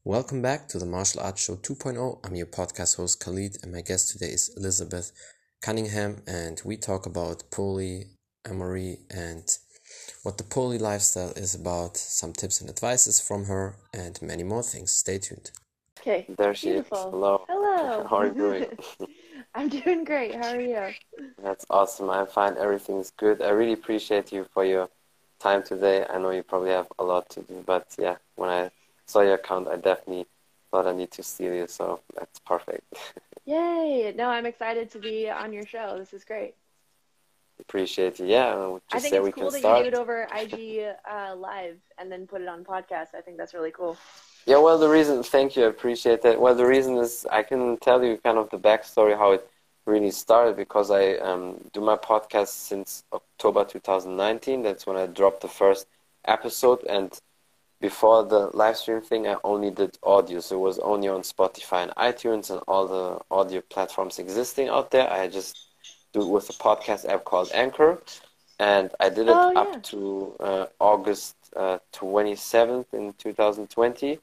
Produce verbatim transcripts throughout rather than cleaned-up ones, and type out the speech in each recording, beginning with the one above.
Welcome back to the Martial Arts Show 2.0. I'm your podcast host Khalid, and my guest today is Elizabeth Cunningham, and we talk about polyamory and what the poly lifestyle is about, some tips and advices from her, and many more things. Stay tuned. Okay, There she is. beautiful. Hello. Hello. How are you doing? I'm doing great. How are you? That's awesome. I'm fine. Everything's good. I really appreciate you for your time today. I know you probably have a lot to do, but yeah, when I saw your account, I definitely thought I need to steal you, so that's perfect. Yay. No, I'm excited to be on your show. This is great. Appreciate you. Yeah, I would I just think say it's we can cool that you do it start. over I G uh, Live and then put it on podcast. I think that's really cool. Yeah, well, the reason, thank you, I appreciate that. Well, the reason is I can tell you kind of the backstory, how it really started, because I um, do my podcast since October two thousand nineteen. That's when I dropped the first episode, and before the live stream thing, I only did audio, so it was only on Spotify and iTunes and all the audio platforms existing out there. I just do it with a podcast app called Anchor, and I did it Oh, yeah. up to uh, August uh, twenty-seventh in two thousand twenty.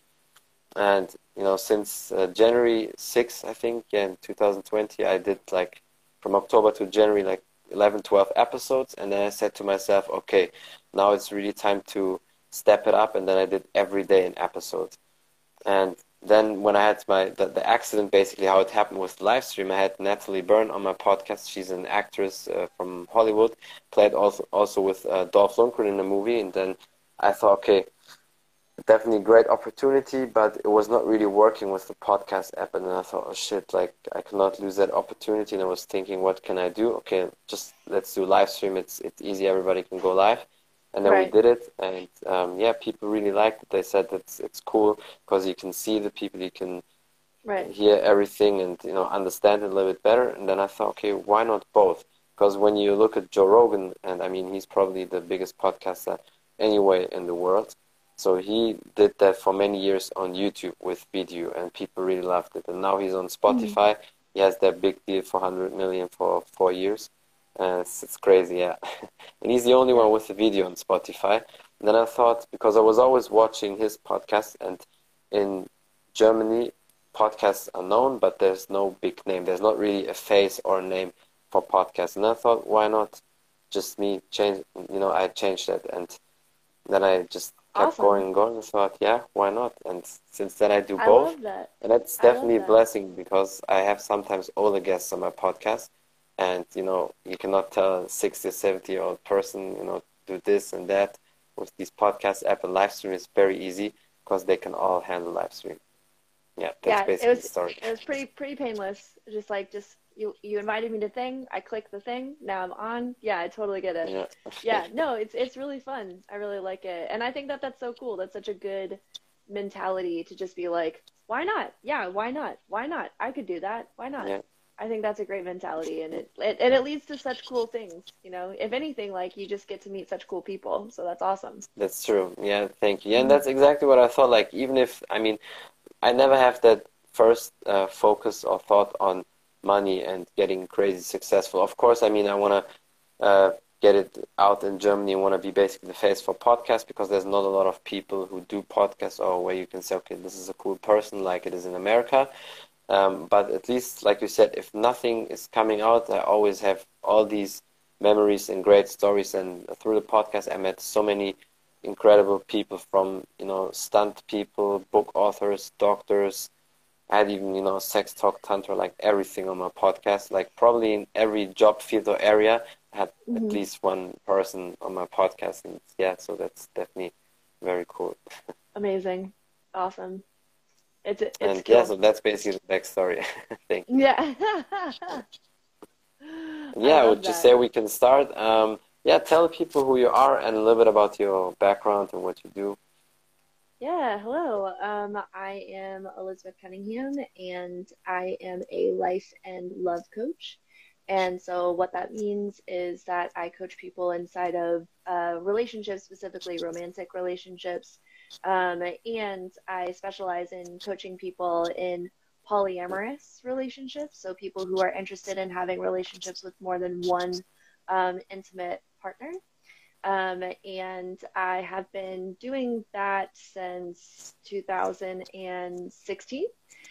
And you know, since uh, January sixth, I think, yeah, in two thousand twenty, I did like from October to January, like eleven, twelve episodes. And then I said to myself, okay, now it's really time to step it up. And then I did every day an episode. And then when I had my the, the accident, basically how it happened with the live stream, I had Natalie Byrne on my podcast. She's an actress uh, from Hollywood, played also also with uh, Dolph Lundgren in the movie. And then I thought, okay, definitely a great opportunity, but it was not really working with the podcast app. And then I thought, oh shit, like I cannot lose that opportunity. And I was thinking, what can I do? Okay, just let's do live stream. It's it's easy. Everybody can go live. And then we Right. did it, and um, yeah, people really liked it. They said it's it's cool because you can see the people, you can Right. hear everything, and you know understand it a little bit better. And then I thought, okay, why not both? Because when you look at Joe Rogan, and I mean he's probably the biggest podcaster anyway in the world. So he did that for many years on YouTube with video, and people really loved it. And now he's on Mhm. Spotify. He has that big deal for one hundred million for four years. Uh, it's, it's crazy, yeah. And he's the only Yeah. one with the video on Spotify. And then I thought, because I was always watching his podcast, and in Germany, podcasts are known, but there's no big name. There's not really a face or a name for podcasts. And I thought, why not just me change, you know, I changed that. And then I just kept going Awesome. and going and thought, yeah, why not? And since then I do I both. love that. And that's I love definitely a that. blessing, because I have sometimes older guests on my podcast. And, you know, you cannot tell a sixty or seventy year old person, you know, do this and that. With these podcast app and live stream, is very easy because they can all handle live stream. Yeah, that's Yeah, it basically the was story. it was pretty pretty painless. Just like just you you invited me to thing, I clicked the thing, now I'm on. Yeah, I totally get it. Yeah. Yeah, no, it's it's really fun. I really like it. And I think that that's so cool. That's such a good mentality to just be like, why not? Yeah, why not? Why not? I could do that. Why not? Yeah. I think that's a great mentality, and it, it and it leads to such cool things, you know. If anything, like you just get to meet such cool people, so that's awesome. That's true. Yeah, thank you. Yeah, and Mhm. that's exactly what I thought. Like, even if, I mean, I never have that first uh, focus or thought on money and getting crazy successful. Of course, I mean, I want to uh, get it out in Germany. I want to be basically the face for podcasts, because there's not a lot of people who do podcasts, or where you can say, okay, this is a cool person, like it is in America. Um, but at least, like you said, if nothing is coming out, I always have all these memories and great stories. And through the podcast, I met so many incredible people, from, you know, stunt people, book authors, doctors. I had even, you know, sex talk, tantra, like everything on my podcast. Like probably in every job field or area, I had at Mhm. least one person on my podcast. And yeah, so that's definitely very cool. Amazing. Awesome. It's it's And yeah, cool. so that's basically the backstory. Thank you. Yeah. I Yeah, I love would just that. say we can start. Um, yeah, tell people who you are and a little bit about your background and what you do. Yeah, hello. Um, I am Elizabeth Cunningham, and I am a life and love coach. And so, what that means is that I coach people inside of uh, relationships, specifically romantic relationships. Um, and I specialize in coaching people in polyamorous relationships. So, people who are interested in having relationships with more than one um, intimate partner. Um, and I have been doing that since two thousand sixteen.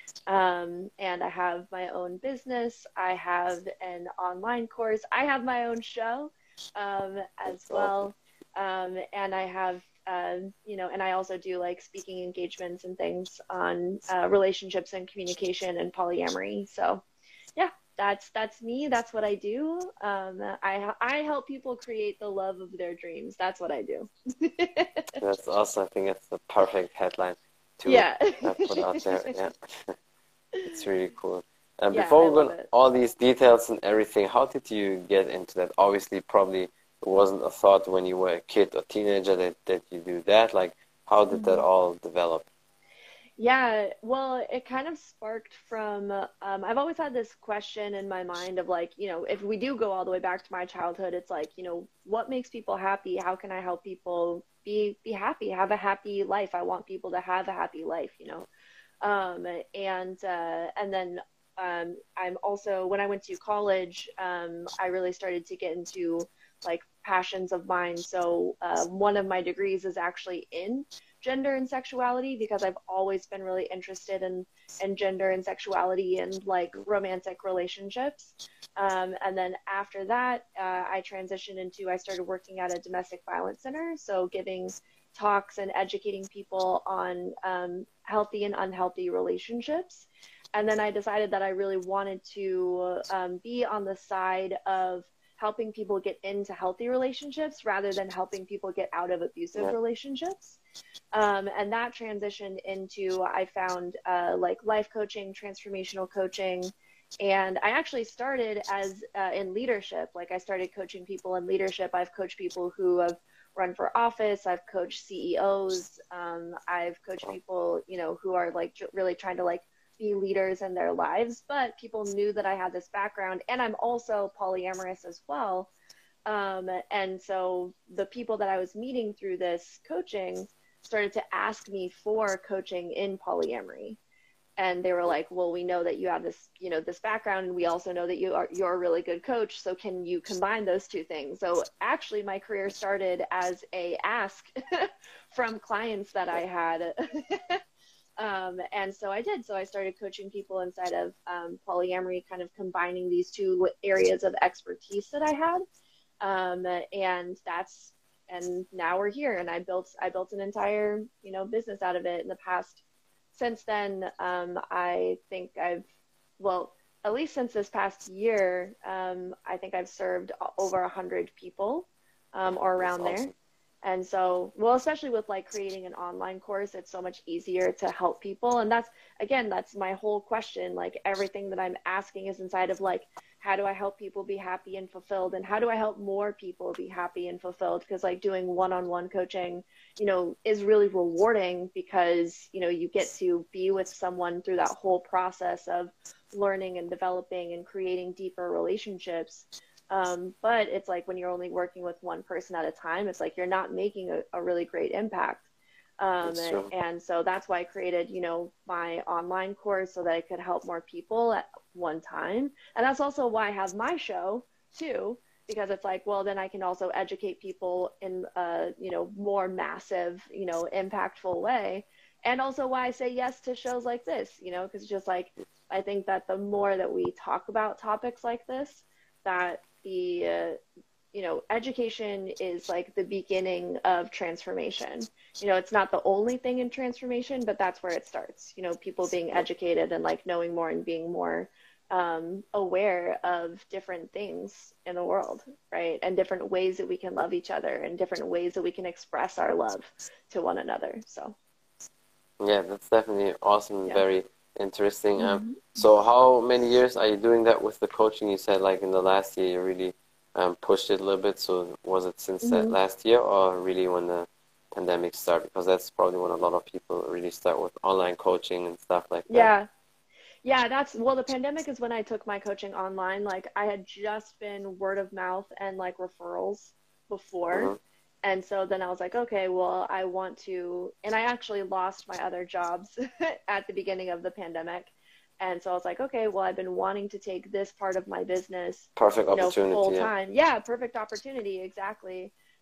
Um, and I have my own business. I have an online course. I have my own show um, as That's awesome. well. Um, and I have, uh, you know, and I also do like speaking engagements and things on uh, relationships and communication and polyamory. So, yeah, that's that's me. That's what I do. Um, I I help people create the love of their dreams. That's what I do. That's awesome. I think that's the perfect headline to Yeah. uh, put out there. Yeah, it's really cool. And Yeah, I before we go love on it. all these details and everything, how did you get into that? Obviously, probably it wasn't a thought when you were a kid or teenager that, that you do that. Like, how did that Mhm. all develop? Yeah, well, it kind of sparked from, uh, um, I've always had this question in my mind of like, you know, if we do go all the way back to my childhood, it's like, you know, what makes people happy? How can I help people be be happy, have a happy life? I want people to have a happy life, you know. Um, and uh, and then um, I'm also when I went to college, um, I really started to get into like passions of mine. So uh, one of my degrees is actually in gender and sexuality because I've always been really interested in in gender and sexuality and like romantic relationships. Um, and then after that, uh, I transitioned into I started working at a domestic violence center, so giving talks and educating people on um, healthy and unhealthy relationships. And then I decided that I really wanted to um, be on the side of helping people get into healthy relationships rather than helping people get out of abusive Yeah, relationships. Um, and that transitioned into I found uh, like life coaching, transformational coaching. And I actually started as uh, in leadership. Like I started coaching people in leadership. I've coached people who have run for office. I've coached C E Os. Um, I've coached people, you know, who are like really trying to like be leaders in their lives. But people knew that I had this background, and I'm also polyamorous as well. Um, and so the people that I was meeting through this coaching started to ask me for coaching in polyamory. And they were like, well, we know that you have this, you know, this background, and we also know that you are you're a really good coach. So can you combine those two things? So actually my career started as a ask from clients that I had. Um, and so I did. So I started coaching people inside of um, polyamory, kind of combining these two areas of expertise that I had. Um, and that's, and now we're here. And I built, I built an entire, you know, business out of it in the past. Since then, um, I think I've, well, at least since this past year, um, I think I've served over a hundred people, um, or that's around there. awesome. And so, well, especially with like creating an online course, it's so much easier to help people. And that's, again, that's my whole question. Like everything that I'm asking is inside of like, how do I help people be happy and fulfilled? And how do I help more people be happy and fulfilled? Because like doing one-on-one coaching, you know, is really rewarding because, you know, you get to be with someone through that whole process of learning and developing and creating deeper relationships. Um, but it's like when you're only working with one person at a time, it's like you're not making a, a really great impact. Um, That's true. and so that's why I created, you know, my online course so that I could help more people at one time. And that's also why I have my show too, because it's like, well, then I can also educate people in a, you know, more massive, you know, impactful way. And also why I say yes to shows like this, you know, because just like, I think that the more that we talk about topics like this, that the uh, you know education is like the beginning of transformation. You know, it's not the only thing in transformation, but that's where it starts. You know, people being Yeah, educated and like knowing more and being more um, aware of different things in the world, right? And different ways that we can love each other and different ways that we can express our love to one another. So yeah, that's definitely awesome and yeah. very interesting. Um, Mm-hmm. so how many years are you doing that with the coaching? You said like in the last year you really um, pushed it a little bit. So was it since that Mm-hmm. last year or really when the pandemic started? Because that's probably when a lot of people really start with online coaching and stuff like that. Yeah. Yeah, that's well, the pandemic is when I took my coaching online. Like I had just been word of mouth and like referrals before. Mm-hmm. And so then I was like, okay, well, I want to, and I actually lost my other jobs at the beginning of the pandemic. And so I was like, okay, well, I've been wanting to take this part of my business, Perfect you know, full opportunity, yeah. time. Yeah, perfect opportunity, exactly.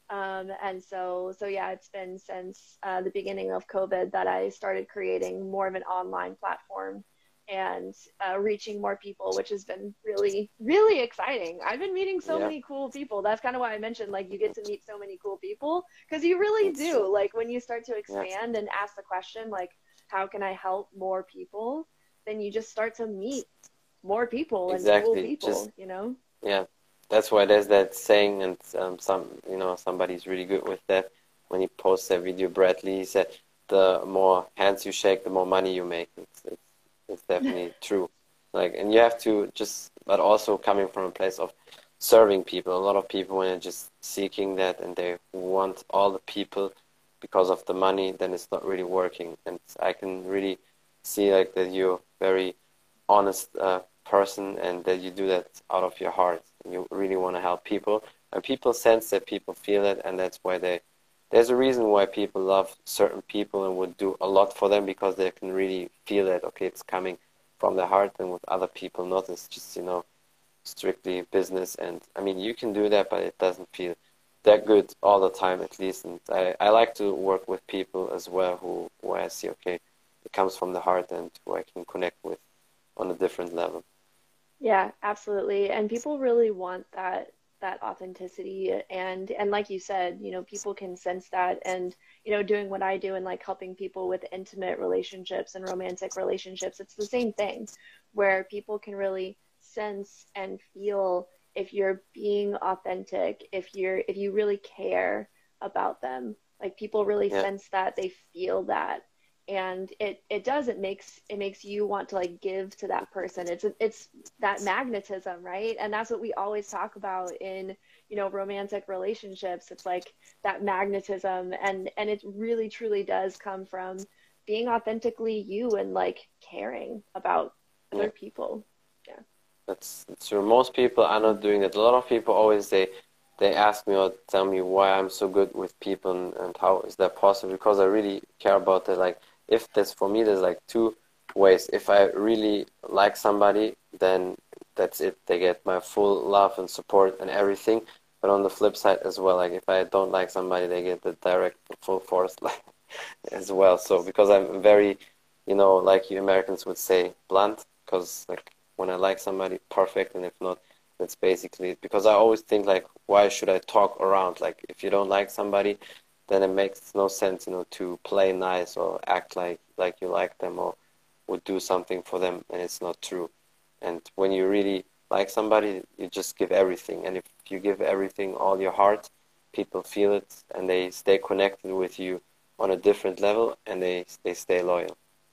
Um, and so, so yeah, it's been since uh, the beginning of COVID that I started creating more of an online platform and uh, reaching more people, which has been really, really exciting. I've been meeting so Yeah, many cool people. That's kind of why I mentioned like you get to meet so many cool people because you really that's true. do. Like when you start to Yeah, expand and ask the question, like, how can I help more people? Then you just start to meet more people and cool exactly. Just people, you know? yeah, that's why there's that saying, and um, some you know somebody's really good with that. When he posts that video, Bradley, he said, "The more hands you shake, the more money you make." It's it's, it's definitely true. Like, and you have to just, but also coming from a place of serving people. A lot of people, when they're just seeking that and they want all the people because of the money, then it's not really working. And I can really see like that you're very honest uh, person and that you do that out of your heart. You really want to help people, and people sense that, people feel it, and that's why they. There's a reason why people love certain people and would do a lot for them, because they can really feel that, okay, it's coming from the heart, and with other people not. It's just, you know, strictly business. And I mean, you can do that, but it doesn't feel that good all the time, at least. And I, I like to work with people as well who, who I see, okay, it comes from the heart and who I can connect with on a different level. Yeah, absolutely. And people really want that that authenticity and and like you said, you know, people can sense that and you know, doing what I do and like helping people with intimate relationships and romantic relationships, it's the same thing where people can really sense and feel if you're being authentic, if you're if you really care about them. Like people really Yeah, sense that, they feel that and it it does it makes it makes you want to like give to that person. It's it's that magnetism, right? And that's what we always talk about in you know romantic relationships. It's like that magnetism, and and it really truly does come from being authentically you and like caring about yeah, other people. Yeah. that's, that's true. Most people are not doing that. A lot of people always they they ask me or tell me why I'm so good with people, and, and how is that possible? Because I really care about that. Like, if that's for me, there's like two ways. If I really like somebody, then that's it. They get my full love and support and everything. But on the flip side as well, like if I don't like somebody, they get the direct full force like as well. So because I'm very, you know, like you Americans would say, blunt. Because like when I like somebody, perfect, and if not, that's basically it. Because I always think like, why should I talk around? Like if you don't like somebody, then it makes no sense, you know, to play nice or act like like you like them or would do something for them, and it's not true. And when you really like somebody, you just give everything. And if you give everything, all your heart, people feel it, and they stay connected with you on a different level, and they they stay loyal.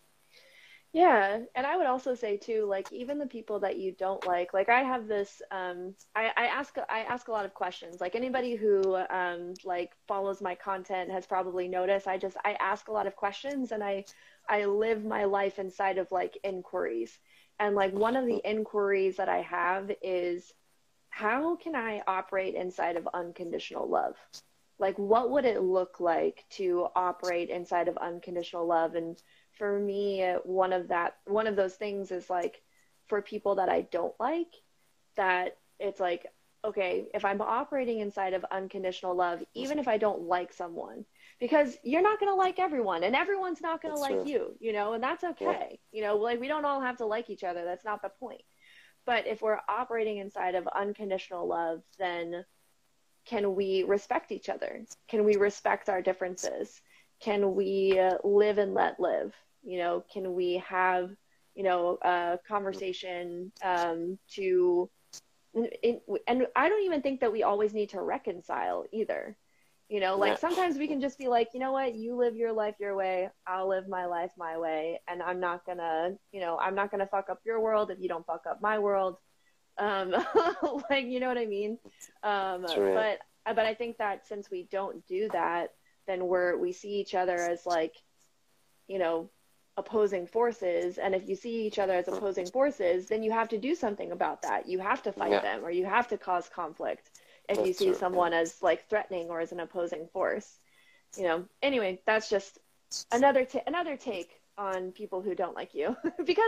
Yeah, and I would also say too, like even the people that you don't like, like I have this, um, I, I ask I ask a lot of questions. Like anybody who um like follows my content has probably noticed. I just I ask a lot of questions and I I live my life inside of like inquiries. And like one of the inquiries that I have is how can I operate inside of unconditional love? Like, what would it look like to operate inside of unconditional love? And for me, uh, one of that, one of those things is like for people that I don't like, that it's like, okay, if I'm operating inside of unconditional love, even if I don't like someone, because you're not going to like everyone and everyone's not going to That's like true. you, you know, and that's Yeah, okay. You know, like we don't all have to like each other. That's not the point. But if we're operating inside of unconditional love, then can we respect each other? Can we respect our differences? Can we uh, live and let live? You know, can we have, you know, a conversation um, to, it, and I don't even think that we always need to reconcile either. You know, like yeah, sometimes we can just be like, you know what, you live your life your way, I'll live my life my way, and I'm not gonna, you know, I'm not gonna fuck up your world if you don't fuck up my world. Um, like, you know what I mean? Um, true. Yeah, but but I think that since we don't do that, then we're we see each other as like, you know, opposing forces. And if you see each other as opposing forces, then you have to do something about that. You have to fight yeah, them or you have to cause conflict if you that's see true. Yeah, someone as like threatening or as an opposing force. You know, anyway, that's just another ta another take on people who don't like you because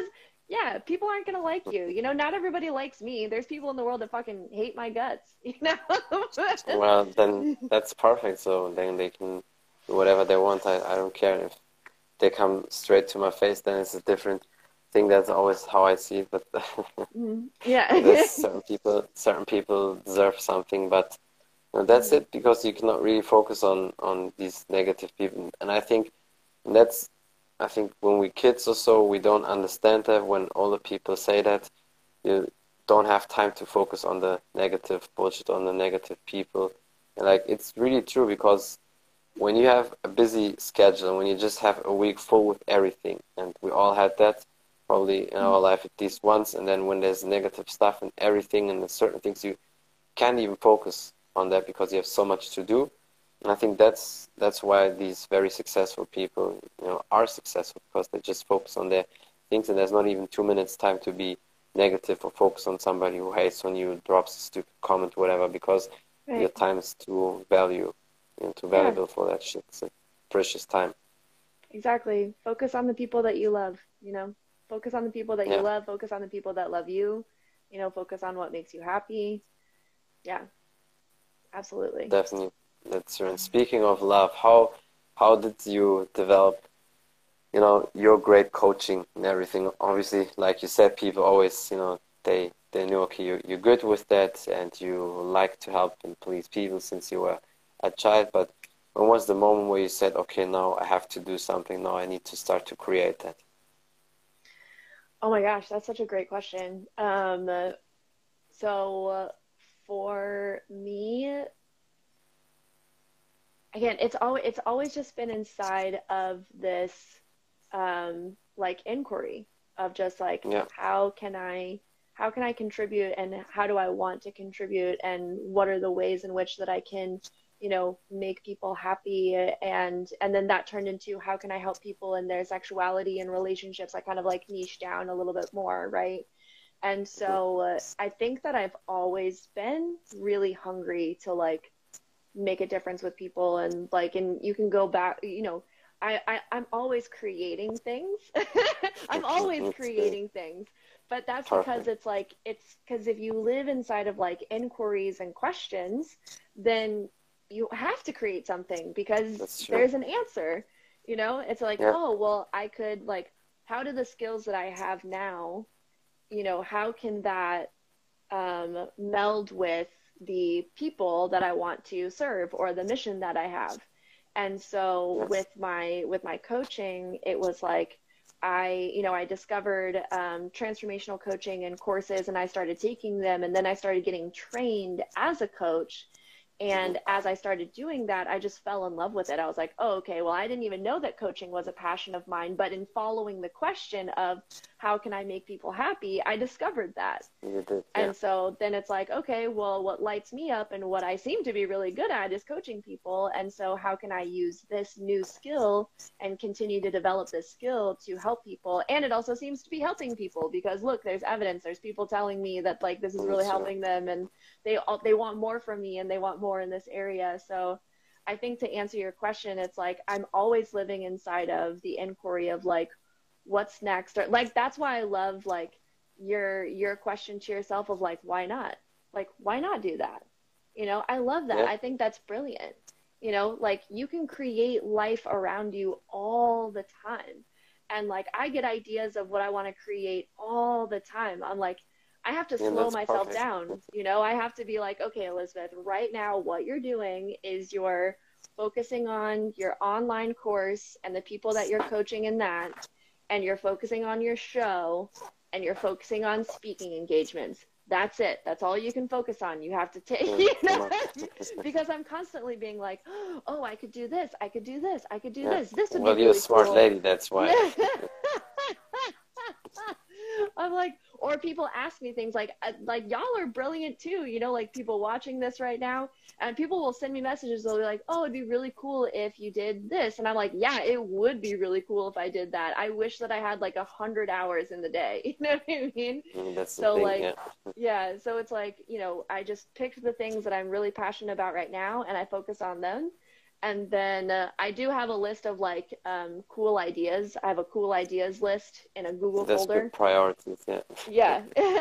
yeah, people aren't gonna like you. You know, not everybody likes me. There's people in the world that fucking hate my guts, you know? Well, then that's perfect. So then they can do whatever they want. I, I don't care if they come straight to my face, then it's a different thing. That's always how I see it. But Mhm. Yeah. there's certain people, certain people deserve something, but you know, that's Mhm. it because you cannot really focus on on these negative people. And I think that's, I think when we kids or so, we don't understand that when older people say that you don't have time to focus on the negative bullshit, on the negative people. And like it's really true because when you have a busy schedule, when you just have a week full with everything, and we all had that probably in our life at least once, and then when there's negative stuff and everything and there's certain things you can't even focus on that because you have so much to do. And I think that's that's why these very successful people, you know, are successful because they just focus on their things and there's not even two minutes time to be negative or focus on somebody who hates on you, drops a stupid comment, whatever, because your Right. time is too value, you know, too Yeah, valuable for that shit. It's a precious time. exactly. Focus on the people that you love, you know? Focus on the people that you Yeah, love, focus on the people that love you, you know, focus on what makes you happy. Yeah, absolutely. definitely. That's true. And speaking of love, how how did you develop, you know, your great coaching and everything? Obviously, like you said, people always, you know, they they knew, okay, you you're good with that and you like to help and please people since you were a child. But when was the moment where you said, okay, now I have to do something, now I need to start to create that? Oh my gosh, that's such a great question. Um, so uh, for me, again, it's always it's always just been inside of this um like inquiry of just like Yeah, how can I how can I contribute and how do I want to contribute and what are the ways in which that I can, you know, make people happy and and then that turned into how can I help people in their sexuality and relationships. I kind of like niche down a little bit more, right? And mhm, so uh, I think that I've always been really hungry to like make a difference with people and like and you can go back, you know, I, I I'm always creating things. I'm always it's good. creating things. But that's because Perfect. it's like it's because if you live inside of like inquiries and questions, then you have to create something because That's true. there's an answer. You know, it's like, Yeah, oh, well, I could like how do the skills that I have now, you know, how can that um, meld with the people that I want to serve or the mission that I have. And so yes. with my with my coaching, it was like I, you know, I discovered um, transformational coaching and courses, and I started taking them, and then I started getting trained as a coach. Hmm. And as I started doing that, I just fell in love with it. I was like, oh, okay, well, I didn't even know that coaching was a passion of mine. But in following the question of how can I make people happy, I discovered that. You did, yeah. And so then it's like, okay, well, what lights me up and what I seem to be really good at is coaching people. And so how can I use this new skill and continue to develop this skill to help people? And it also seems to be helping people because look, there's evidence. There's people telling me that like this is really That's true. helping them and they all they want more from me and they want more in this area. So I think to answer your question, it's like I'm always living inside of the inquiry of like what's next or like that's why I love like your your question to yourself of like why not like why not do that, you know? I love that. Yeah, I think that's brilliant. You know, like you can create life around you all the time, and like I get ideas of what I want to create all the time. I'm like I have to yeah, slow that's myself perfect. down, you know? I have to be like, okay, Elizabeth, right now what you're doing is you're focusing on your online course and the people that you're coaching in that, and you're focusing on your show and you're focusing on speaking engagements. That's it. That's all you can focus on. You have to take, Yeah, you too know, much. because I'm constantly being like, oh, I could do this. I could do this. I could do Yeah. this. This would be Well, you're a really smart cool. lady, that's why. I'm like, or people ask me things like, uh, like y'all are brilliant too, you know, like people watching this right now, and people will send me messages. They'll be like, oh, it'd be really cool if you did this, and I'm like, yeah, it would be really cool if I did that. I wish that I had like a hundred hours in the day. You know what I mean? Mm, that's the So thing, like, yeah. yeah, so it's like, you know, I just picked the things that I'm really passionate about right now, and I focus on them. And then uh, I do have a list of like um, cool ideas. I have a cool ideas list in a Google That's folder. good priorities, yeah. Yeah.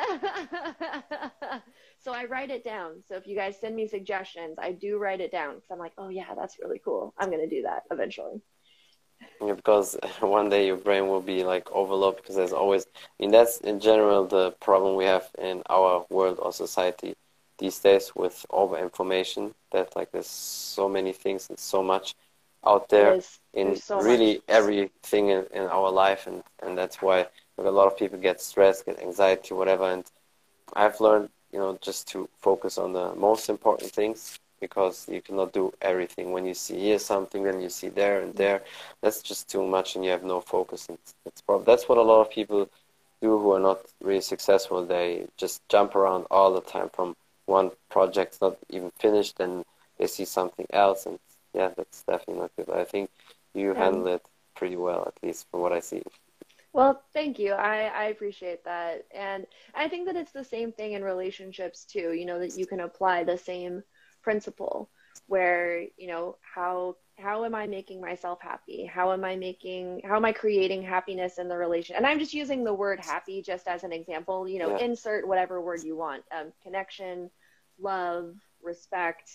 So I write it down. So if you guys send me suggestions, I do write it down because I'm like, oh yeah, that's really cool. I'm gonna do that eventually. Yeah, because one day your brain will be like overloaded because there's always, I mean, that's in general the problem we have in our world or society these days with over information, that like there's so many things and so much out It there is. in There's so really much. everything in, in our life, and, and that's why like, a lot of people get stressed, get anxiety, whatever, and I've learned, you know, just to focus on the most important things because you cannot do everything. When you see here something, then you see there and there. That's just too much, and you have no focus. And that's prob- that's what a lot of people do who are not really successful. They just jump around all the time from one project not even finished, and they see something else. And yeah, that's definitely not good. I think you Yeah. handle it pretty well, at least from what I see. Well, thank you. I, I appreciate that. And I think that it's the same thing in relationships too, you know, that you can apply the same principle where, you know, how how am I making myself happy? How am I making how am I creating happiness in the relation? And I'm just using the word happy just as an example, you know, Yeah. insert whatever word you want. Um, connection, love, respect,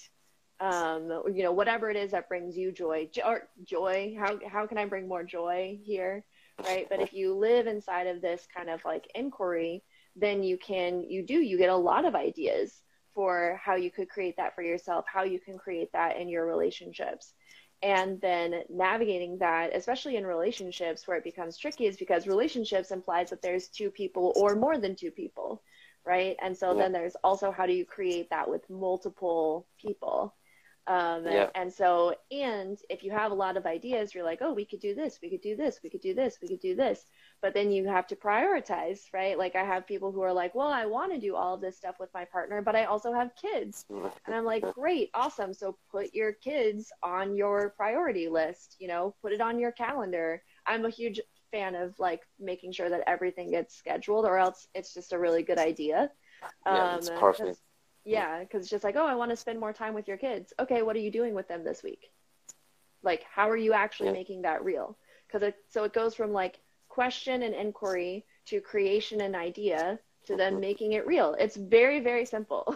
um, you know, whatever it is that brings you joy. Jo- or joy. How how can I bring more joy here? Right? But if you live inside of this kind of like inquiry, then you can, you do, you get a lot of ideas for how you could create that for yourself, how you can create that in your relationships. And then navigating that, especially in relationships where it becomes tricky, is because relationships implies that there's two people or more than two people, right? And so Yeah. then there's also how do you create that with multiple people? Um, Yeah. and so, and if you have a lot of ideas, you're like, oh, we could do this, we could do this, we could do this, we could do this. But then you have to prioritize, right? Like I have people who are like, well, I want to do all of this stuff with my partner, but I also have kids. And I'm like, great, awesome. So put your kids on your priority list, you know, put it on your calendar. I'm a huge fan of like making sure that everything gets scheduled, or else it's just a really good idea. Yeah, Um, it's 'cause- perfect. yeah, because it's just like, oh, I want to spend more time with your kids. Okay, what are you doing with them this week? Like, how are you actually Yeah. making that real? Because it, so it goes from like question and inquiry to creation and idea to then making it real. It's very, very simple.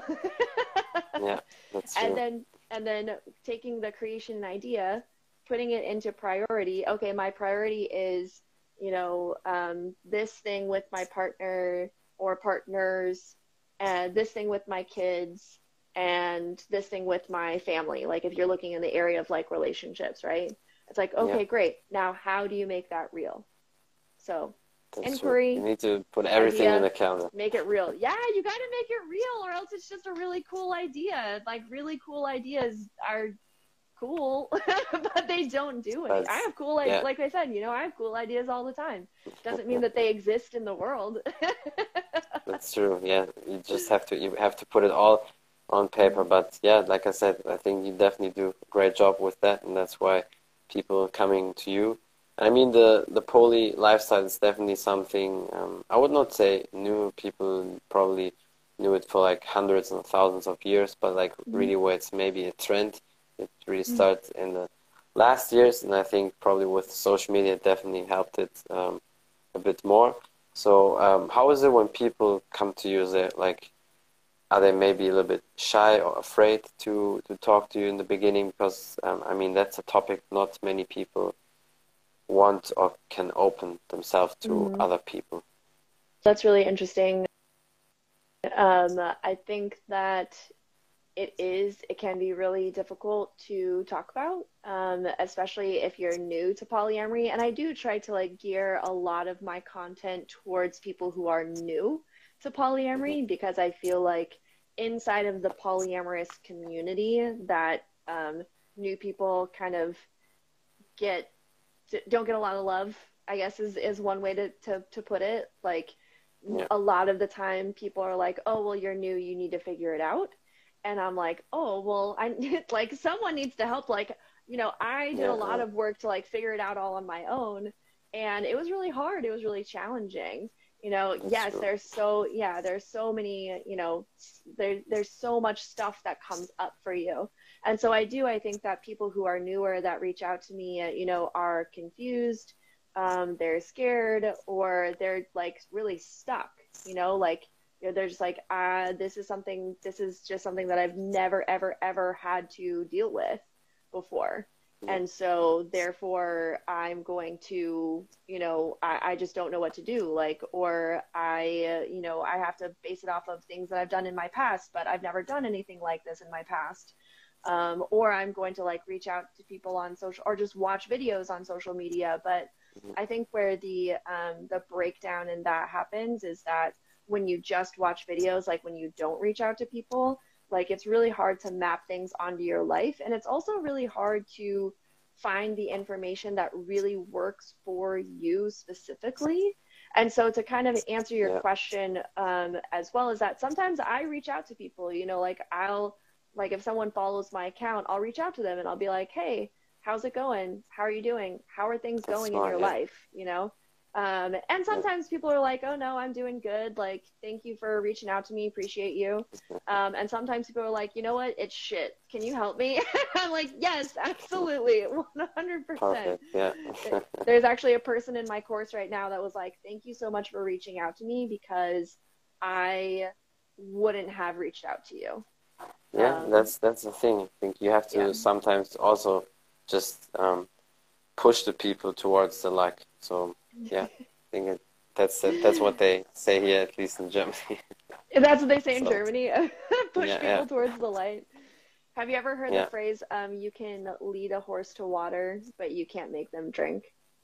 Yeah, that's true. And then and then taking the creation and idea, putting it into priority. Okay, my priority is, you know, um, this thing with my partner or partners, and this thing with my kids, and this thing with my family. Like if you're looking in the area of like relationships, right? It's like, okay, Yeah. great. Now, how do you make that real? So That's inquiry, true. You need to put everything idea, in the calendar. make it real. Yeah, you got to make it real, or else it's just a really cool idea. Like really cool ideas are cool, but they don't do anything. I That's- have cool ideas, yeah. like I said, you know, I have cool ideas all the time. Doesn't mean that they exist in the world. That's true. Yeah, you just have to you have to put it all on paper. But yeah, like I said, I think you definitely do a great job with that, and that's why people are coming to you. And I mean, the the poly lifestyle is definitely something. Um, I would not say new. People probably knew it for like hundreds and thousands of years, but like really where it's maybe a trend. It really started in the last years, and I think probably with social media it definitely helped it um, a bit more. So um, how is it when people come to you? Is it like, are they maybe a little bit shy or afraid to, to talk to you in the beginning? Because um, I mean, that's a topic not many people want or can open themselves to Mhm. other people. That's really interesting. Um, I think that it is, it can be really difficult to talk about, um, especially if you're new to polyamory. And I do try to like gear a lot of my content towards people who are new to polyamory, because I feel like inside of the polyamorous community that um, new people kind of get, don't get a lot of love, I guess is, is one way to, to, to put it. Like Yeah. a lot of the time people are like, oh, well, you're new, you need to figure it out. And I'm like, oh, well, I like someone needs to help. Like, you know, I did Yeah, a lot yeah. of work to like figure it out all on my own. And it was really hard. It was really challenging. You know, That's yes, true. there's so, yeah, there's so many, you know, there, there's so much stuff that comes up for you. And so I do, I think that people who are newer that reach out to me, uh, you know, are confused, um, they're scared, or they're like really stuck, you know, like, you know, they're just like, uh, this is something, this is just something that I've never, ever, ever had to deal with before. And so therefore I'm going to, you know, I, I just don't know what to do. Like, or I, uh, you know, I have to base it off of things that I've done in my past, but I've never done anything like this in my past. Um, or I'm going to like reach out to people on social, or just watch videos on social media. But I think where the, um, the breakdown in that happens is that when you just watch videos, like when you don't reach out to people, like it's really hard to map things onto your life. And it's also really hard to find the information that really works for you specifically. And so to kind of answer your Yeah. question, um, as well as that, sometimes I reach out to people, you know, like I'll, like if someone follows my account, I'll reach out to them and I'll be like, hey, how's it going? How are you doing? How are things That's going in smart. your Yeah. life? You know? Um, and sometimes people are like, oh no, I'm doing good. Like, thank you for reaching out to me. Appreciate you. Um, and sometimes people are like, you know what? It's shit. Can you help me? I'm like, yes, absolutely. one hundred percent. Perfect. Yeah. There's actually a person in my course right now that was like, thank you so much for reaching out to me because I wouldn't have reached out to you. Yeah, Um, that's that's the thing. I think you have to yeah. sometimes also just um, push the people towards the like. So yeah, I think it, that's it. That's what they say here, at least in Germany. That's what they say in So, Germany. Push yeah, people yeah, towards the light. Have you ever heard the yeah. phrase, um, you can lead a horse to water, but you can't make them drink?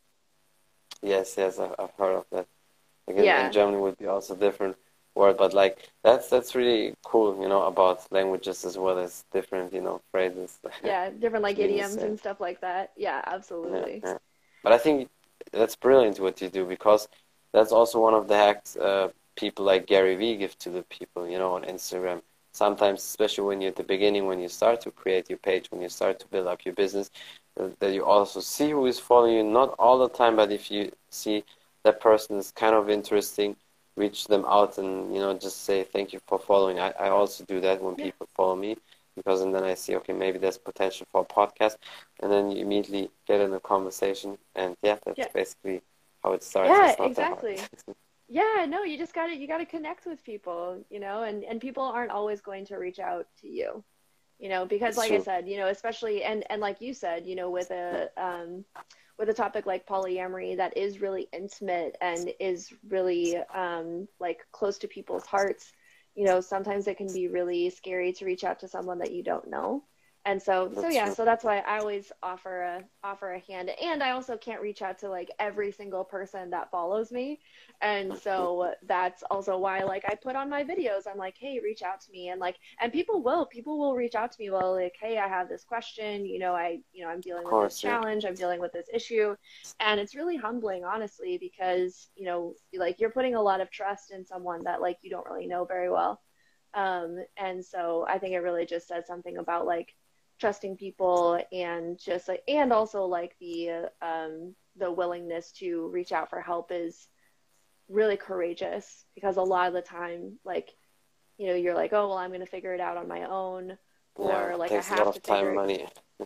Yes, yes, I've, I've heard of that. Again, in Yeah. Germany would be also different word, but like that's that's really cool, you know, about languages as well as different, you know, phrases. Yeah. Different like Which means, idioms uh, and stuff like that. Yeah, yeah, absolutely. yeah. But I think that's brilliant what you do because that's also one of the hacks uh, people like Gary Vee give to the people, you know, on Instagram. Sometimes, especially when you're at the beginning, when you start to create your page, when you start to build up your business, uh, that you also see who is following you, not all the time, but if you see that person is kind of interesting, reach them out and, you know, just say thank you for following. I, I also do that when Yeah. people follow me because and then I see, okay, maybe there's potential for a podcast. And then you immediately get in a conversation. And yeah, that's Yeah. basically how it starts. Yeah, It's not that exactly. hard. Yeah, no, you just gotta you gotta connect with people, you know, and and people aren't always going to reach out to you, you know, because It's like I true. said, you know, especially and and like you said, you know, with a um with a topic like polyamory that is really intimate and is really um like close to people's hearts, you know, sometimes it can be really scary to reach out to someone that you don't know. And so, so That's yeah, true. so that's why I always offer a offer a hand. And I also can't reach out to like every single person that follows me. And so that's also why like I put on my videos, I'm like, hey, reach out to me. And like, and people will, people will reach out to me. Well, like, hey, I have this question, you know, I, you know, I'm dealing Of with this course, yeah. challenge, I'm dealing with this issue. And it's really humbling, honestly, because, you know, like you're putting a lot of trust in someone that like you don't really know very well. Um, and so I think it really just says something about like trusting people and just like, and also like the, um, the willingness to reach out for help is really courageous because a lot of the time, like, you know, you're like, oh, well, I'm going to figure it out on my own, Yeah, or it like I takes a lot have to of time figure and it, money.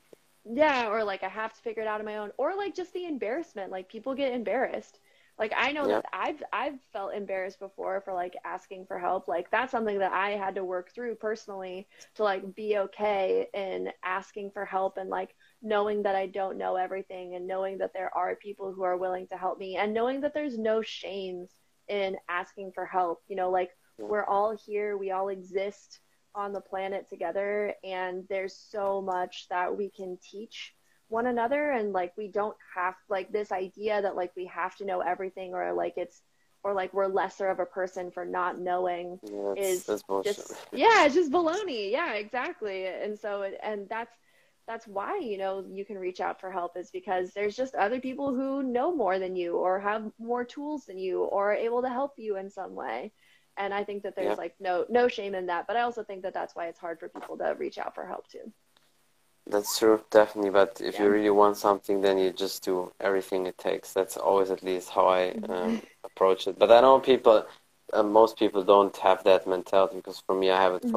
yeah, or like I have to figure it out on my own, or like just the embarrassment, like people get embarrassed. Like I know Yeah, that I've I've felt embarrassed before for like asking for help. Like that's something that I had to work through personally to like be okay in asking for help and like knowing that I don't know everything and knowing that there are people who are willing to help me and knowing that there's no shame in asking for help. You know, like yeah, we're all here, we all exist on the planet together, and there's so much that we can teach one another. And like we don't have like this idea that like we have to know everything, or like it's or like we're lesser of a person for not knowing yeah. That's is that's bullshit. just, yeah, it's just baloney. Yeah, exactly. And so it, and that's that's why, you know, you can reach out for help, is because there's just other people who know more than you or have more tools than you or are able to help you in some way. And I think that Yeah, there's like no no shame in that, but I also think that that's why it's hard for people to reach out for help too. that's true, definitely. But if you Yeah. really want something, then you just do everything it takes. That's always at least how I um, approach it. But I know people, uh, most people don't have that mentality because for me, I have it Mhm. from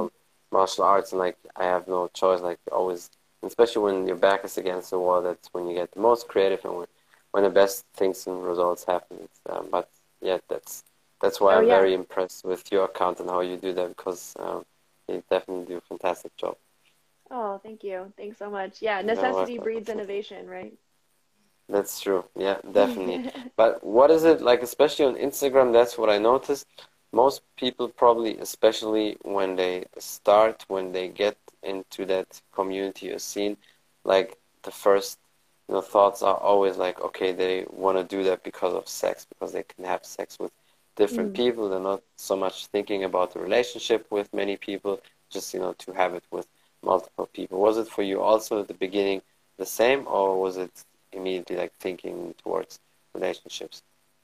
martial arts, and like I have no choice. Like always, especially when your back is against the wall, that's when you get the most creative and when, when the best things and results happen. Um, but yeah, that's that's why Oh I'm yeah. very impressed with your account and how you do that, because um, you definitely do a fantastic job. Oh, thank you. Thanks so much. Yeah, You're necessity welcome. breeds innovation, right? That's true. Yeah, definitely. But what is it like, especially on Instagram? That's what I noticed. Most people probably, especially when they start, when they get into that community or scene, like the first, you know, thoughts are always like, okay, they want to do that because of sex, because they can have sex with different Mm. people. They're not so much thinking about the relationship with many people, just, you know, to have it with multiple people. Was it for you also at the beginning the same, or was it immediately like thinking towards relationships?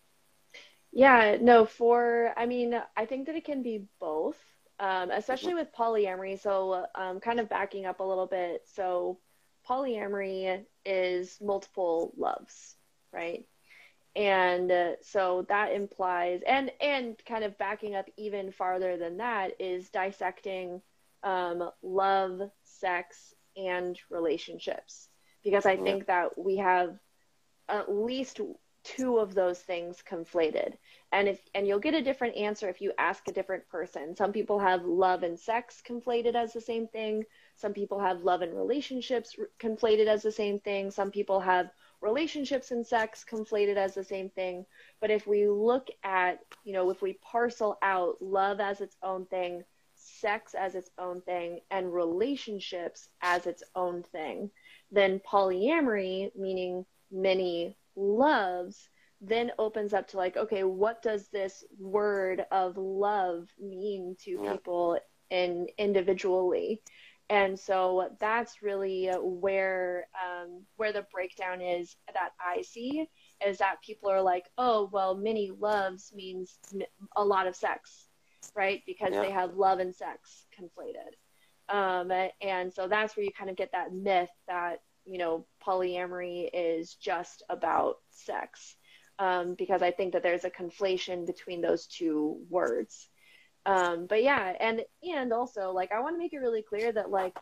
Yeah, no, for, I mean, I think that it can be both, um, Hmm. especially with polyamory. So, um, kind of backing up a little bit. So, polyamory is multiple loves, right? And uh, so that implies, and and kind of backing up even farther than that is dissecting um, love, sex, and relationships. Because I Yeah, think that we have at least two of those things conflated. And if and you'll get a different answer if you ask a different person. Some people have love and sex conflated as the same thing. Some people have love and relationships conflated as the same thing. Some people have relationships and sex conflated as the same thing. But if we look at, you know, if we parcel out love as its own thing, sex as its own thing, and relationships as its own thing, then polyamory, meaning many loves, then opens up to like, okay, what does this word of love mean to yeah, people in individually? And so that's really where um, where the breakdown is that I see is that people are like, oh, well, many loves means a lot of sex, right? Because yeah, they have love and sex conflated. Um, and so that's where you kind of get that myth that, you know, polyamory is just about sex. Um, because I think that there's a conflation between those two words. Um, but yeah, and and also like I want to make it really clear that like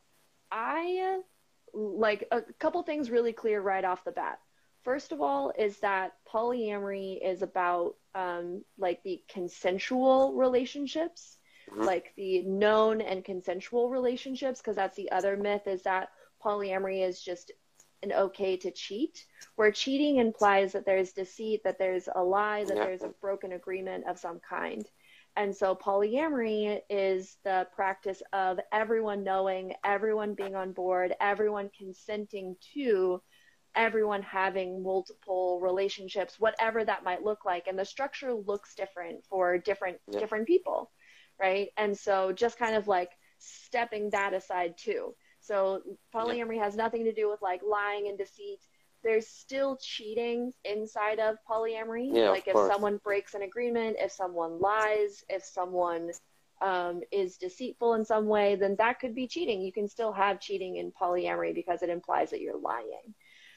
I like a couple things really clear right off the bat. First of all, is that polyamory is about um, like the consensual relationships, hmm, like the known and consensual relationships, because that's the other myth is that polyamory is just an okay to cheat, where cheating implies that there's deceit, that there's a lie, that yeah, there's a broken agreement of some kind. And so polyamory is the practice of everyone knowing, everyone being on board, everyone consenting to, everyone having multiple relationships, whatever that might look like. And the structure looks different for different yeah, different people, right? And so just kind of like stepping that aside too. So yeah, polyamory has nothing to do with like lying and deceit. There's still cheating inside of polyamory. yeah, Like of if course. someone breaks an agreement, if someone lies, if someone um, is deceitful in some way, then that could be cheating. You can still have cheating in polyamory because it implies that you're lying.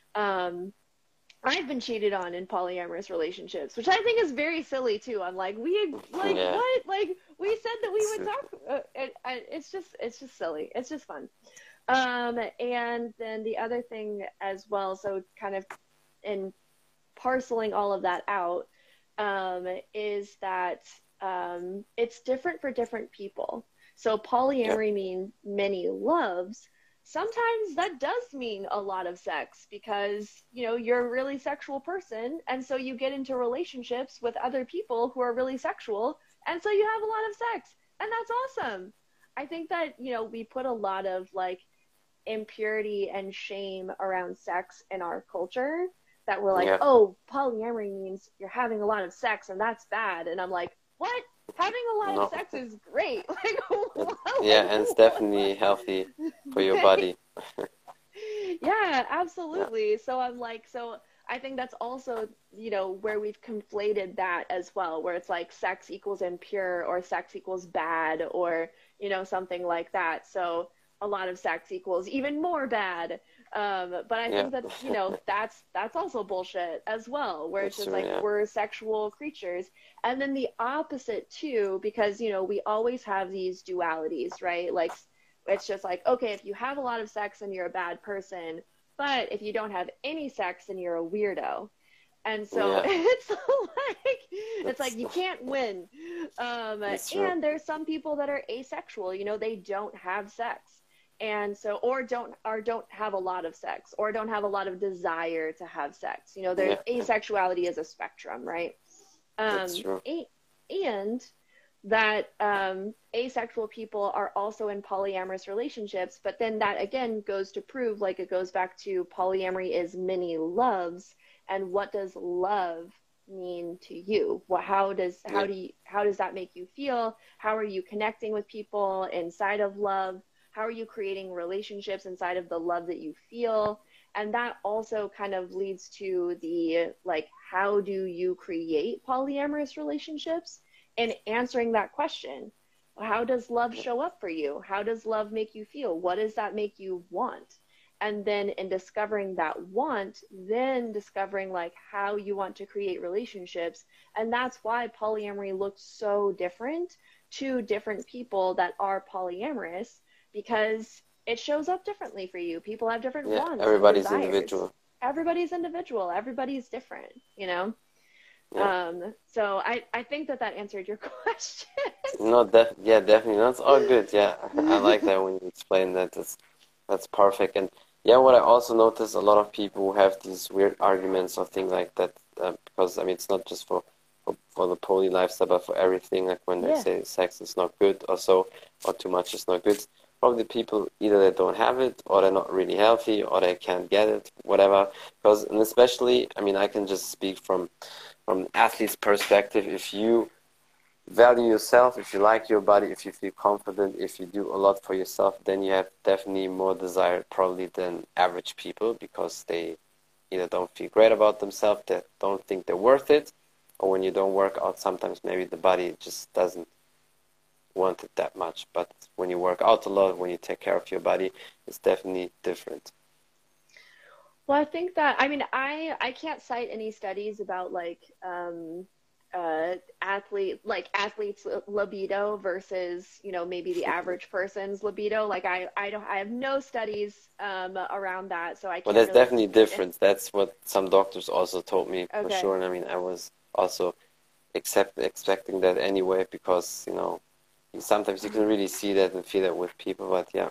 Um, I've been cheated on in polyamorous relationships, which I think is very silly too. I'm like, we like Yeah, what? Like we said that we would it's, talk. Uh, it, I, it's just it's just silly. It's just fun. Um, and then the other thing as well, so kind of in parceling all of that out, um, is that um, it's different for different people. So yeah, polyamory means many loves. Sometimes that does mean a lot of sex because, you know, you're a really sexual person. And so you get into relationships with other people who are really sexual. And so you have a lot of sex. And that's awesome. I think that, you know, we put a lot of like impurity and shame around sex in our culture that we're like, yeah, oh, polyamory means you're having a lot of sex and that's bad. And I'm like, what? Having a lot of no, sex is great. Like, it, what? yeah, Like, and it's what? definitely healthy for your body. Yeah, Yeah, absolutely. So I'm like, so I think that's also, you know, where we've conflated that as well, where it's like sex equals impure or sex equals bad or, you know, something like that. So a lot of sex equals even more bad. Um, but I yeah, think that, you know, that's that's also bullshit as well, where it's that's just true. like Yeah, we're sexual creatures. And then the opposite too, because, you know, we always have these dualities, right? Like It's just like, okay, if you have a lot of sex, then you're a bad person. But if you don't have any sex, then you're a weirdo. And so Yeah, it's like it's like that's you can't win. Um, that's true. and there's some people that are asexual, you know, they don't have sex. And so or don't or don't have a lot of sex or don't have a lot of desire to have sex. You know, there's Yeah, asexuality is a spectrum, right? that's Um, true. a- and that um, asexual people are also in polyamorous relationships, but then that again goes to prove, like it goes back to polyamory is many loves, and what does love mean to you? What, how does how Yeah, do you, how does that make you feel? How are you connecting with people inside of love? How are you creating relationships inside of the love that you feel? And that also kind of leads to the like, how do you create polyamorous relationships? And answering that question, how does love show up for you? How does love make you feel? What does that make you want? And then in discovering that want, then discovering like how you want to create relationships. And that's why polyamory looks so different to different people that are polyamorous, because it shows up differently for you. People have different yeah. wants and Everybody's desires. individual. Everybody's individual. Everybody's different, you know? Yeah. Um, so I, I think that that answered your question. No, def yeah, definitely. That's all good. Yeah, I like that when you explain that. That's that's perfect. And yeah, what I also notice, a lot of people have these weird arguments or things like that. Uh, because I mean, it's not just for, for for the poly lifestyle, but for everything. Like when they Yeah. say sex is not good or so, or too much is not good. Probably people either they don't have it, or they're not really healthy, or they can't get it, whatever. Because and especially, I mean, I can just speak from from an athlete's perspective. If you value yourself, if you like your body, if you feel confident, if you do a lot for yourself, then you have definitely more desire probably than average people, because they either don't feel great about themselves, they don't think they're worth it, or when you don't work out, sometimes maybe the body just doesn't want it that much. But when you work out a lot, when you take care of your body, it's definitely different. Well, I think that, I mean, I I can't cite any studies about like um uh athlete like athletes libido versus, you know, maybe the average person's libido. Like I I don't I have no studies um around that, so I Well, can't there's really definitely speak. difference. That's what some doctors also told me for Okay. sure. And I mean, I was also accept expecting that anyway, because you know sometimes you can really see that and feel that with people. But yeah,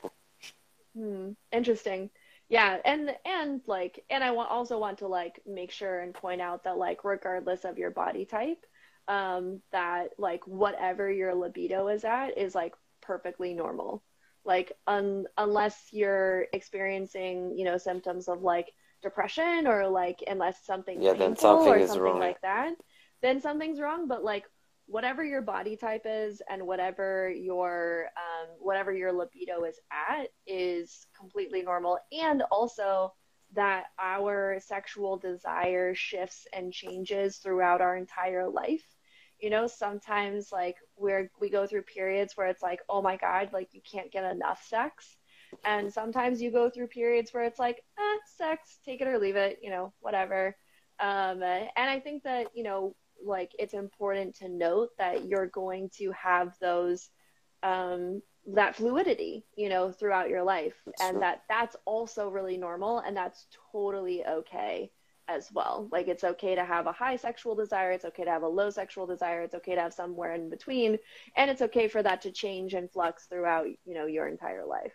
Hmm. Interesting. Yeah, and and like and I want also want to like make sure and point out that like regardless of your body type, um, that like whatever your libido is at is like perfectly normal. Like un unless you're experiencing, you know, symptoms of like depression or like unless something's yeah, then painful something or is something wrong. Yeah. like that, then something's wrong. But like whatever your body type is and whatever your um, whatever your libido is at is completely normal. And also that our sexual desire shifts and changes throughout our entire life. You know, sometimes like we're we go through periods where it's like, oh my God, like you can't get enough sex. And sometimes you go through periods where it's like, eh, sex, take it or leave it, you know, whatever. Um, and I think that, you know, like it's important to note that you're going to have those um, that fluidity, you know, throughout your life, That's and true. that that's also really normal, and that's totally okay as well. Like it's okay to have a high sexual desire, it's okay to have a low sexual desire, it's okay to have somewhere in between, and it's okay for that to change and flux throughout, you know, your entire life.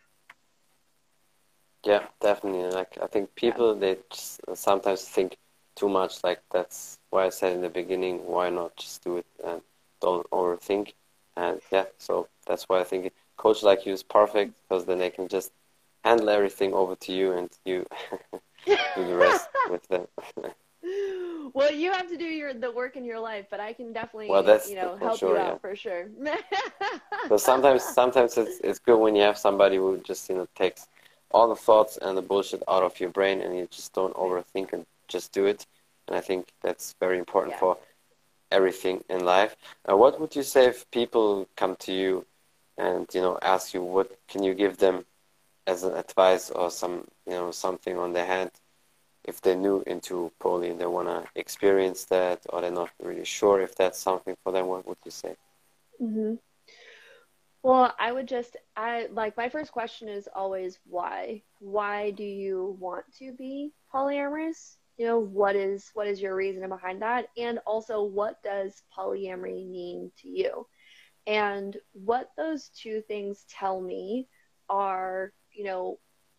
Yeah, definitely. Like I think Yeah. people they just sometimes think too much. Like that's why I said in the beginning, why not just do it and don't overthink. And yeah, so that's why I think a coach like you is perfect, because then they can just handle everything over to you, and you do the rest with them. Well, you have to do your the work in your life, but I can Well, definitely, that's you know, for help you sure. Yeah. out for sure. So sometimes, sometimes it's it's good when you have somebody who just you know takes all the thoughts and the bullshit out of your brain, and you just don't overthink and just do it. And I think that's very important Yeah. for everything in life. Uh, what would you say if people come to you and you know ask you, what can you give them as an advice or some you know something on their hand, if they're new into poly and they want to experience that, or they're not really sure if that's something for them? What would you say? hmm Well, I would just, I like my first question is always why? Why do you want to be polyamorous? You know, what is what is your reason behind that? And also, what does polyamory mean to you? And what those two things tell me are, you know,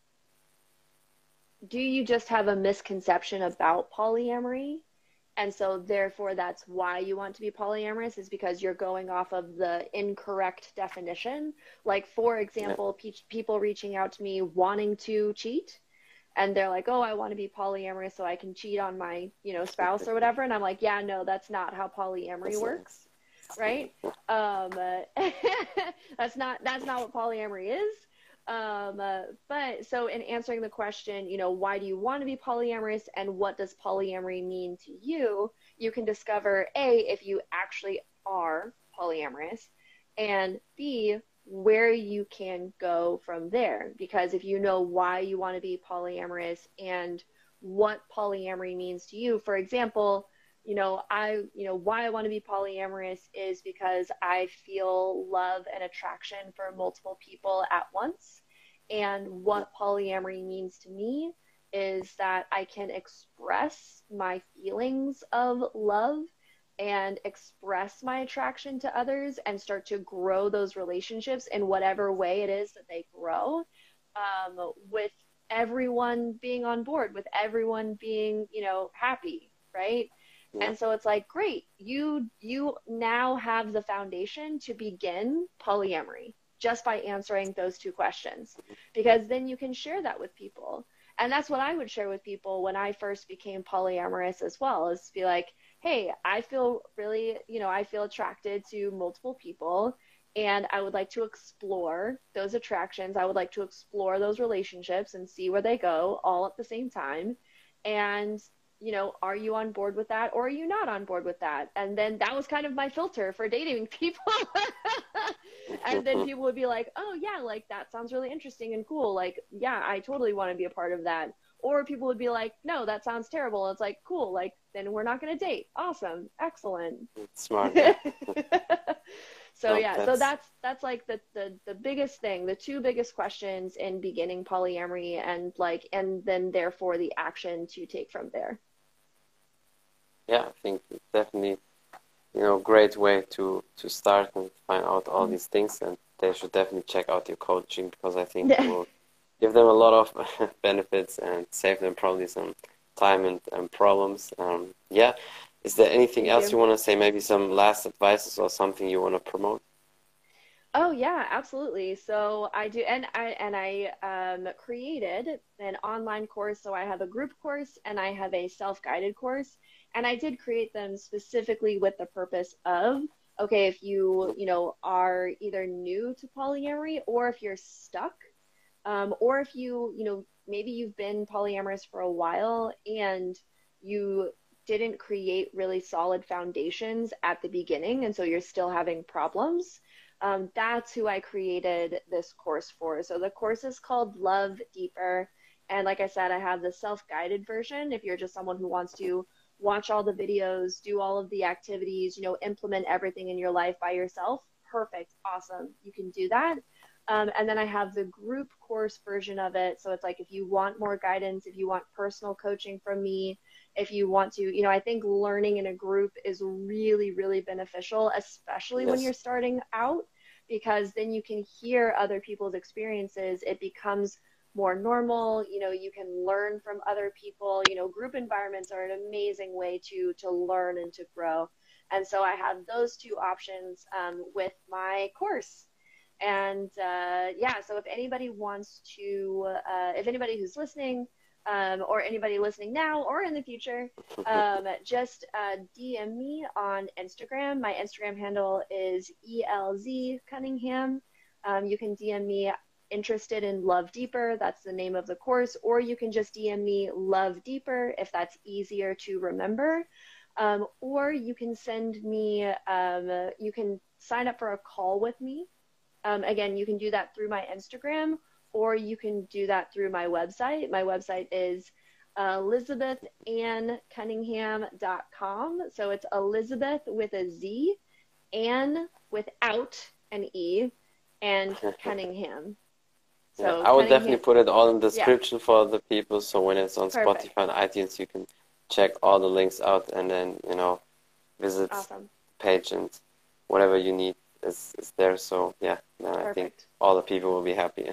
do you just have a misconception about polyamory? And so therefore that's why you want to be polyamorous is because you're going off of the incorrect definition. Like for Yeah. example, pe people reaching out to me wanting to cheat and they're like, "Oh, I want to be polyamorous so I can cheat on my, you know, spouse or whatever." And I'm like, "Yeah, no, that's not how polyamory That's it. works." Right? Um, uh, that's not that's not what polyamory is. Um, uh, but so in answering the question, you know, why do you want to be polyamorous and what does polyamory mean to you? You can discover A, if you actually are polyamorous, and B, where you can go from there. Because if you know why you want to be polyamorous and what polyamory means to you, for example, you know, I, you know, why I want to be polyamorous is because I feel love and attraction for multiple people at once. And what polyamory means to me is that I can express my feelings of love and express my attraction to others and start to grow those relationships in whatever way it is that they grow, um, with everyone being on board, with everyone being, you know, happy, right? Yeah. And so it's like, great, you you now have the foundation to begin polyamory just by answering those two questions, because then you can share that with people. And that's what I would share with people when I first became polyamorous as well, is to be like, hey, I feel really, you know, I feel attracted to multiple people and I would like to explore those attractions. I would like to explore those relationships and see where they go all at the same time. And you know, are you on board with that or are you not on board with that? And then that was kind of my filter for dating people. And then people would be like, oh, yeah, like that sounds really interesting and cool. Like, yeah, I totally want to be a part of that. Or people would be like, no, that sounds terrible. It's like, cool, like then we're not going to date. Awesome. Excellent. Smart. Yeah. So No, yeah, so that's that's that's like the, the the biggest thing, the two biggest questions in beginning polyamory, and like and then therefore the action to take from there. yeah. I think it's definitely you know great way to to start and find out all these things, and they should definitely check out your coaching because I think it will give them a lot of benefits and save them probably some time and, and problems. Um, yeah. Is there anything Thank else you. you want to say? Maybe some last advices or something you want to promote? Oh yeah, absolutely. So I do, and I and I um, created an online course. So I have a group course and I have a self-guided course, and I did create them specifically with the purpose of, okay, if you you know are either new to polyamory or if you're stuck, um, or if you you know maybe you've been polyamorous for a while and you didn't create really solid foundations at the beginning, and so you're still having problems. Um, that's who I created this course for. So the course is called Love Deeper. And like I said, I have the self-guided version. If you're just someone who wants to watch all the videos, do all of the activities, you know, implement everything in your life by yourself, perfect, awesome. You can do that. Um, and then I have the group course version of it. So it's like if you want more guidance, if you want personal coaching from me, if you want to, you know, I think learning in a group is really, really beneficial, especially when you're Yes. starting out, because then you can hear other people's experiences. It becomes more normal. You know, you can learn from other people. You know, group environments are an amazing way to to learn and to grow. And so I have those two options um, with my course. And uh, yeah, so if anybody wants to, uh, if anybody who's listening, um, or anybody listening now or in the future, um, just uh, D M me on Instagram. My Instagram handle is E L Z Cunningham. Um, you can D M me interested in Love Deeper. That's the name of the course. Or you can just D M me Love Deeper if that's easier to remember. Um, or you can send me, um, you can sign up for a call with me. Um, again, you can do that through my Instagram, or you can do that through my website. My website is uh, elizabeth ann cunningham dot com. So it's Elizabeth with a Z, Ann without an E, and Cunningham. Yeah, So I would Cunningham, definitely put it all in the yeah, description for the people. So when it's on perfect. Spotify and iTunes, you can check all the links out and then, you know, visit the Awesome. page and whatever you need is, is there. So yeah, then I think Perfect. all the people will be happy.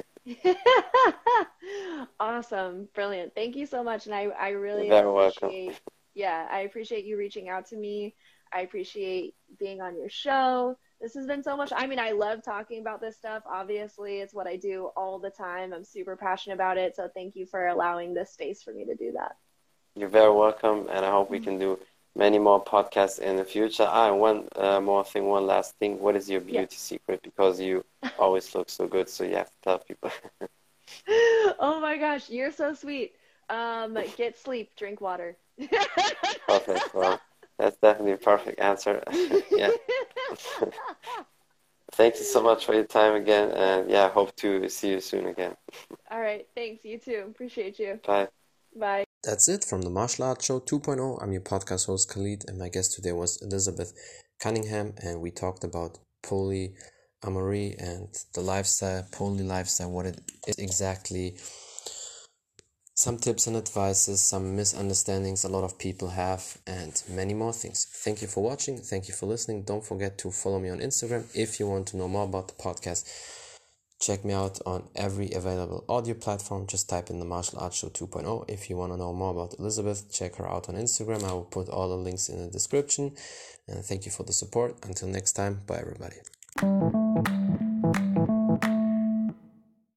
Awesome. Brilliant. Thank you so much. And I, I You're really very welcome. appreciate, yeah, I appreciate you reaching out to me. I appreciate being on your show. This has been so much. I mean, I love talking about this stuff. Obviously, it's what I do all the time. I'm super passionate about it. So thank you for allowing this space for me to do that. You're very welcome, and I hope we can do many more podcasts in the future. Ah, and one uh, more thing, one last thing. What is your beauty Yeah. secret? Because you always look so good, so you have to tell people. Oh my gosh, you're so sweet. Um, get sleep, drink water. Perfect. Well, that's definitely a perfect answer. Yeah. Thank you so much for your time again, and yeah, hope to see you soon again. All right, thanks. You too. Appreciate you. Bye. Bye. That's it from the Martial Arts Show two point oh. I'm your podcast host Khalid, and my guest today was Elizabeth Cunningham, and we talked about polyamory and the lifestyle, poly lifestyle, what it is exactly, some tips and advices, some misunderstandings a lot of people have, and many more things. Thank you for watching. Thank you for listening. Don't forget to follow me on Instagram if you want to know more about the podcast. Check me out on every available audio platform. Just type in the Martial Arts Show two point oh. If you want to know more about Elizabeth, check her out on Instagram. I will put all the links in the description. And thank you for the support. Until next time, bye everybody.